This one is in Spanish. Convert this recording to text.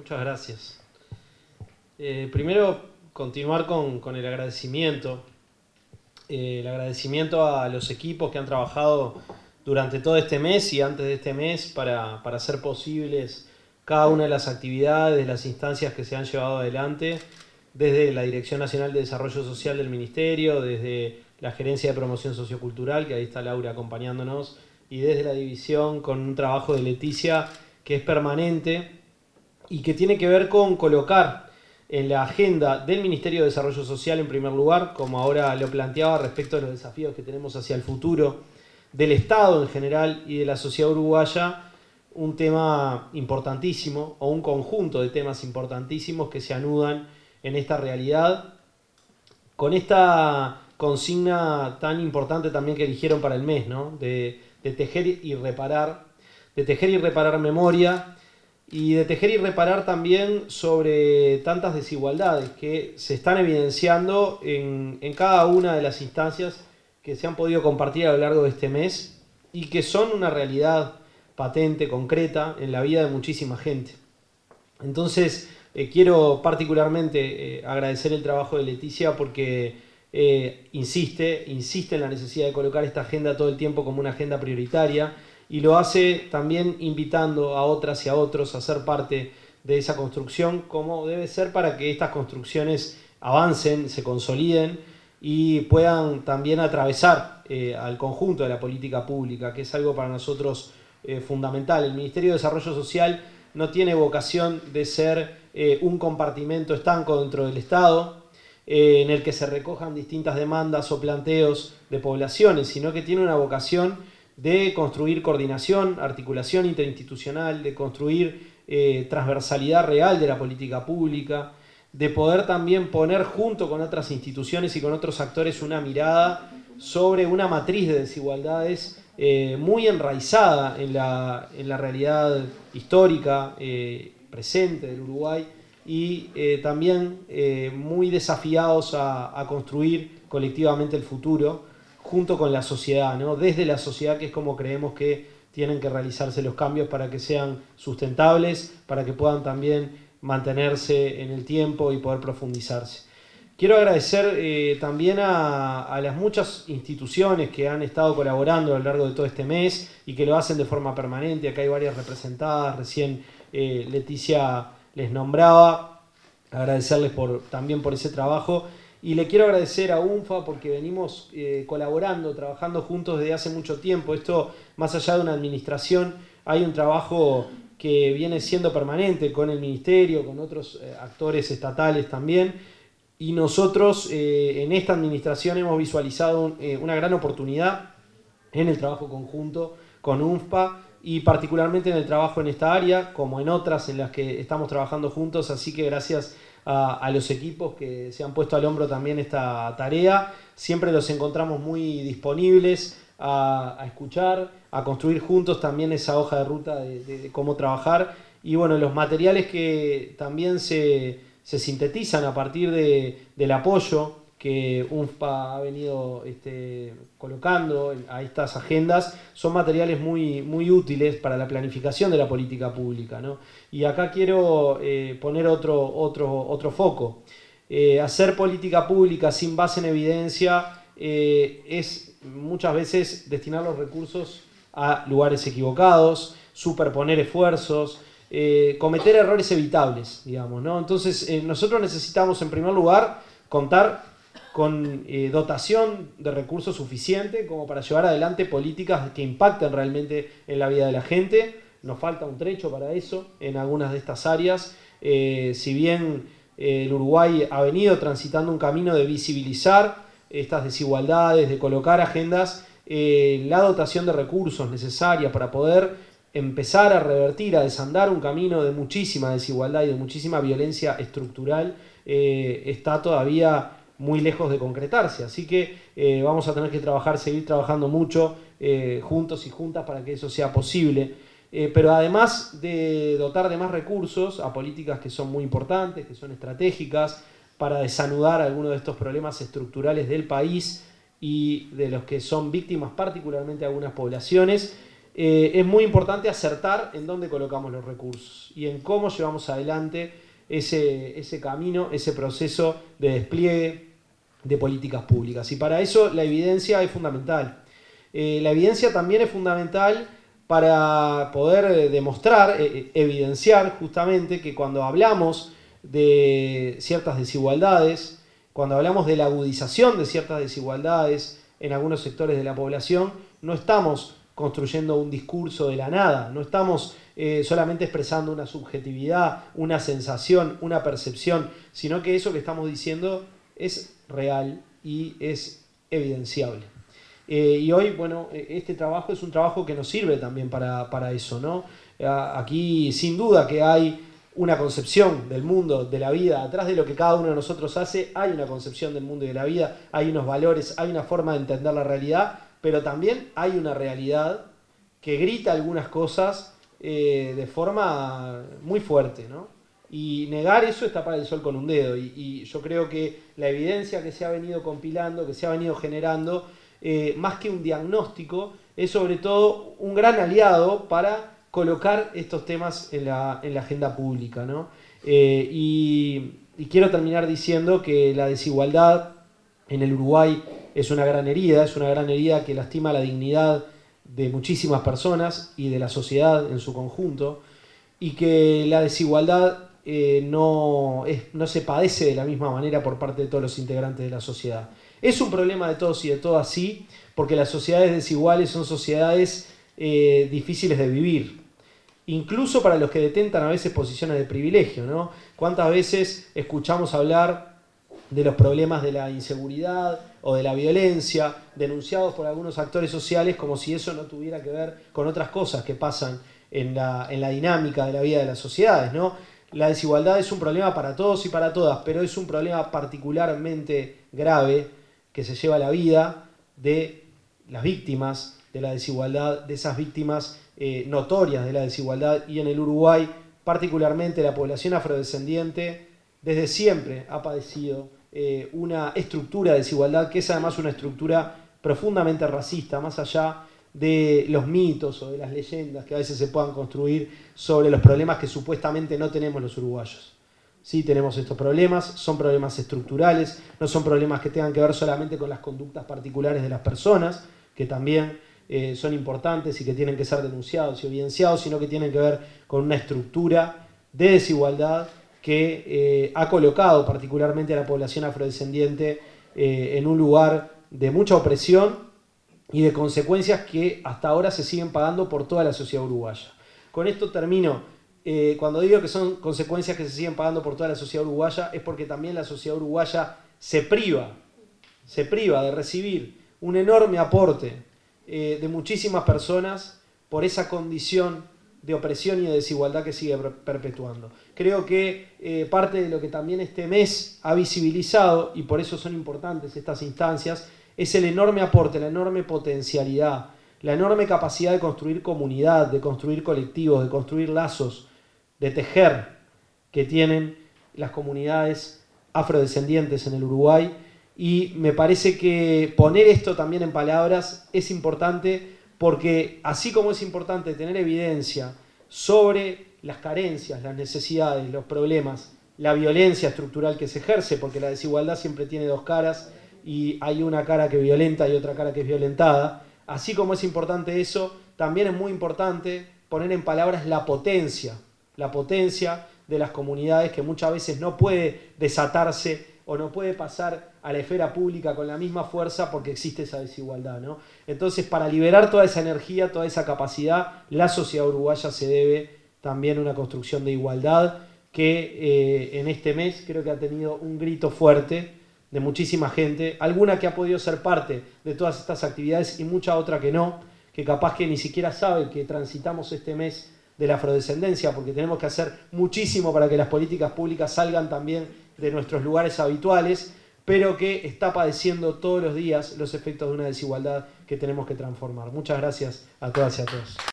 muchas gracias. Primero, continuar con el agradecimiento. El agradecimiento a los equipos que han trabajado durante todo este mes y antes de este mes para hacer posibles cada una de las actividades, de las instancias que se han llevado adelante, desde la Dirección Nacional de Desarrollo Social del Ministerio, desde la Gerencia de Promoción Sociocultural, que ahí está Laura acompañándonos, y desde la división con un trabajo de Leticia que es permanente y que tiene que ver con colocar en la agenda del Ministerio de Desarrollo Social, en primer lugar, como ahora lo planteaba, respecto a los desafíos que tenemos hacia el futuro, del Estado en general y de la sociedad uruguaya, un tema importantísimo, o un conjunto de temas importantísimos que se anudan en esta realidad, con esta consigna tan importante también que eligieron para el mes, ¿no? de tejer y reparar, memoria, y de tejer y reparar también sobre tantas desigualdades que se están evidenciando en cada una de las instancias que se han podido compartir a lo largo de este mes y que son una realidad patente, concreta, en la vida de muchísima gente. Entonces, quiero particularmente agradecer el trabajo de Leticia porque insiste en la necesidad de colocar esta agenda todo el tiempo como una agenda prioritaria, y lo hace también invitando a otras y a otros a ser parte de esa construcción, como debe ser para que estas construcciones avancen, se consoliden y puedan también atravesar al conjunto de la política pública, que es algo para nosotros fundamental. El Ministerio de Desarrollo Social no tiene vocación de ser un compartimento estanco dentro del Estado, en el que se recojan distintas demandas o planteos de poblaciones, sino que tiene una vocación de construir coordinación, articulación interinstitucional, de construir transversalidad real de la política pública, de poder también poner junto con otras instituciones y con otros actores una mirada sobre una matriz de desigualdades muy enraizada en la realidad histórica presente del Uruguay, y también muy desafiados a construir colectivamente el futuro junto con la sociedad, ¿no? Desde la sociedad, que es como creemos que tienen que realizarse los cambios para que sean sustentables, para que puedan también mantenerse en el tiempo y poder profundizarse. Quiero agradecer también a las muchas instituciones que han estado colaborando a lo largo de todo este mes y que lo hacen de forma permanente. Acá hay varias representadas, recién Leticia les nombraba, agradecerles también por ese trabajo. Y le quiero agradecer a UNFA porque venimos colaborando, trabajando juntos desde hace mucho tiempo. Esto, más allá de una administración, hay un trabajo que viene siendo permanente con el Ministerio, con otros actores estatales también. Y nosotros en esta administración hemos visualizado una gran oportunidad en el trabajo conjunto con UNFPA y particularmente en el trabajo en esta área, como en otras en las que estamos trabajando juntos. Así que gracias a los equipos que se han puesto al hombro también esta tarea. Siempre los encontramos muy disponibles a escuchar, a construir juntos también esa hoja de ruta de cómo trabajar. Y bueno, los materiales que también se sintetizan a partir del apoyo que UNFPA ha venido colocando a estas agendas, son materiales muy, muy útiles para la planificación de la política pública, ¿no? Y acá quiero poner otro foco. Hacer política pública sin base en evidencia es muchas veces destinar los recursos a lugares equivocados, superponer esfuerzos, cometer errores evitables, digamos, ¿no? Entonces, nosotros necesitamos, en primer lugar, contar con dotación de recursos suficiente como para llevar adelante políticas que impacten realmente en la vida de la gente. Nos falta un trecho para eso en algunas de estas áreas. Si bien el Uruguay ha venido transitando un camino de visibilizar estas desigualdades, de colocar agendas, la dotación de recursos necesarias para poder empezar a revertir, a desandar un camino de muchísima desigualdad y de muchísima violencia estructural está todavía muy lejos de concretarse. Así que vamos a tener que seguir trabajando mucho juntos y juntas para que eso sea posible. Pero además de dotar de más recursos a políticas que son muy importantes, que son estratégicas, para desanudar algunos de estos problemas estructurales del país y de los que son víctimas particularmente algunas poblaciones, es muy importante acertar en dónde colocamos los recursos y en cómo llevamos adelante ese camino, ese proceso de despliegue de políticas públicas. Y para eso la evidencia es fundamental. La evidencia también es fundamental para poder demostrar, evidenciar justamente que cuando hablamos de ciertas desigualdades, cuando hablamos de la agudización de ciertas desigualdades en algunos sectores de la población, no estamos construyendo un discurso de la nada, no estamos solamente expresando una subjetividad, una sensación, una percepción, sino que eso que estamos diciendo es real y es evidenciable. Y hoy, bueno, este trabajo es un trabajo que nos sirve también para eso, ¿no? Aquí, sin duda que hay una concepción del mundo, de la vida, atrás de lo que cada uno de nosotros hace, hay una concepción del mundo y de la vida, hay unos valores, hay una forma de entender la realidad, pero también hay una realidad que grita algunas cosas de forma muy fuerte, ¿no? Y negar eso es tapar el sol con un dedo. Y yo creo que la evidencia que se ha venido compilando, que se ha venido generando, más que un diagnóstico, es sobre todo un gran aliado para colocar estos temas en la agenda pública, ¿no? Y quiero terminar diciendo que la desigualdad en el Uruguay es una gran herida que lastima la dignidad de muchísimas personas y de la sociedad en su conjunto, y que la desigualdad no se padece de la misma manera por parte de todos los integrantes de la sociedad. Es un problema de todos y de todas, sí, porque las sociedades desiguales son sociedades difíciles de vivir, incluso para los que detentan a veces posiciones de privilegio, ¿no? ¿Cuántas veces escuchamos hablar de los problemas de la inseguridad o de la violencia denunciados por algunos actores sociales como si eso no tuviera que ver con otras cosas que pasan en la dinámica de la vida de las sociedades, ¿no? La desigualdad es un problema para todos y para todas, pero es un problema particularmente grave que se lleva la vida de las víctimas de la desigualdad, de esas víctimas notorias de la desigualdad, y en el Uruguay particularmente la población afrodescendiente desde siempre ha padecido una estructura de desigualdad que es además una estructura profundamente racista, más allá de los mitos o de las leyendas que a veces se puedan construir sobre los problemas que supuestamente no tenemos los uruguayos. Sí tenemos estos problemas, son problemas estructurales, no son problemas que tengan que ver solamente con las conductas particulares de las personas, que también son importantes y que tienen que ser denunciados y evidenciados, sino que tienen que ver con una estructura de desigualdad que ha colocado particularmente a la población afrodescendiente en un lugar de mucha opresión y de consecuencias que hasta ahora se siguen pagando por toda la sociedad uruguaya. Con esto termino. Cuando digo que son consecuencias que se siguen pagando por toda la sociedad uruguaya, es porque también la sociedad uruguaya se priva de recibir un enorme aporte de muchísimas personas por esa condición de opresión y de desigualdad que sigue perpetuando. Creo que parte de lo que también este mes ha visibilizado, y por eso son importantes estas instancias, es el enorme aporte, la enorme potencialidad, la enorme capacidad de construir comunidad, de construir colectivos, de construir lazos, de tejer que tienen las comunidades afrodescendientes en el Uruguay. Y me parece que poner esto también en palabras es importante, porque así como es importante tener evidencia sobre las carencias, las necesidades, los problemas, la violencia estructural que se ejerce, porque la desigualdad siempre tiene dos caras y hay una cara que violenta y otra cara que es violentada, así como es importante eso, también es muy importante poner en palabras la potencia de las comunidades, que muchas veces no puede desatarse o no puede pasar a la esfera pública con la misma fuerza porque existe esa desigualdad, ¿no? Entonces, para liberar toda esa energía, toda esa capacidad, la sociedad uruguaya se debe también a una construcción de igualdad que en este mes creo que ha tenido un grito fuerte de muchísima gente, alguna que ha podido ser parte de todas estas actividades y mucha otra que no, que capaz que ni siquiera sabe que transitamos este mes de la afrodescendencia, porque tenemos que hacer muchísimo para que las políticas públicas salgan también de nuestros lugares habituales, pero que está padeciendo todos los días los efectos de una desigualdad que tenemos que transformar. Muchas gracias a todas y a todos.